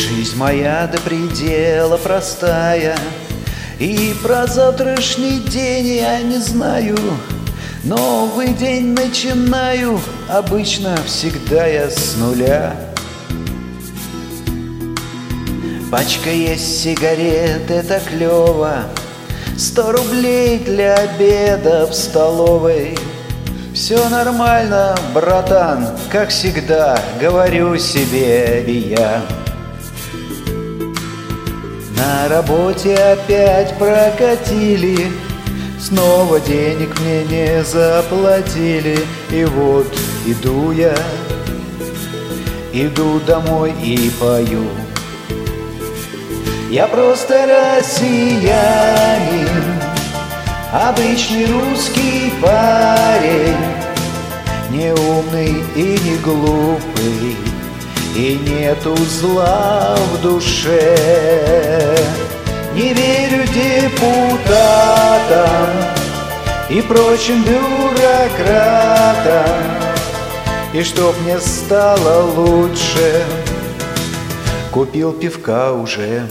Жизнь моя до предела простая, и про завтрашний день я не знаю. Новый день начинаю обычно всегда я с нуля. Пачка есть сигарет, это клево, 100 рублей для обеда в столовой. Все нормально, братан, как всегда, говорю себе я. На работе опять прокатили, снова денег мне не заплатили. И вот иду я, иду домой и пою. Я просто россиянин, обычный русский парень, не умный и не глупый, и нету зла в душе. Не верю депутатам и прочим бюрократам, и чтоб мне стало лучше, купил пивка уже.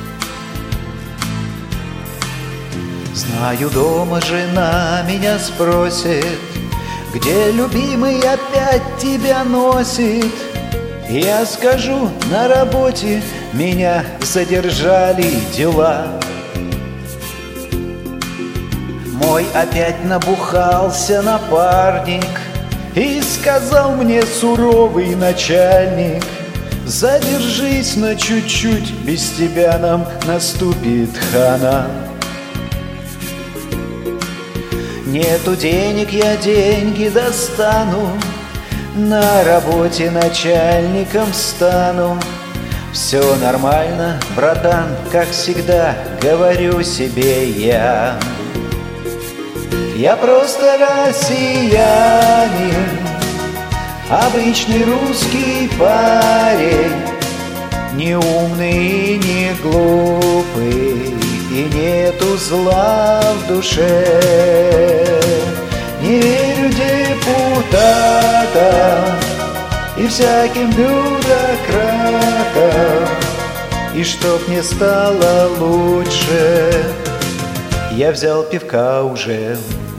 Знаю, дома жена меня спросит, где любимый опять тебя носит. Я скажу, на работе меня задержали дела. Мой опять набухался напарник и сказал мне суровый начальник: задержись на чуть-чуть, без тебя нам наступит хана. Нету денег, я деньги достану, на работе начальником стану. Все нормально, братан, как всегда, говорю себе я. Я просто россиянин, обычный русский парень, не умный и не глупый, и нету зла в душе. Не верю депутатам и всяким бюрократам, и чтоб мне стало лучше, я взял пивка уже.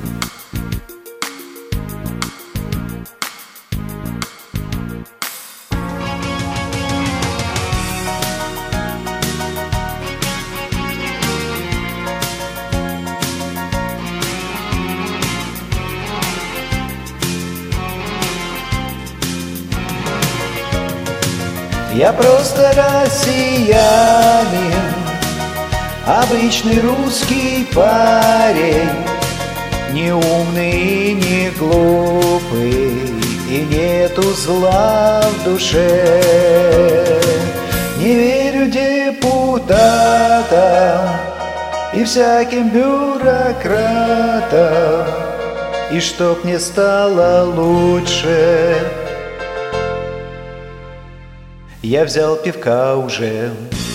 Я просто россиянин, обычный русский парень, не умный и не глупый, и нету зла в душе. Не верю депутатам и всяким бюрократам, и чтоб мне стало лучше, я взял пивка уже.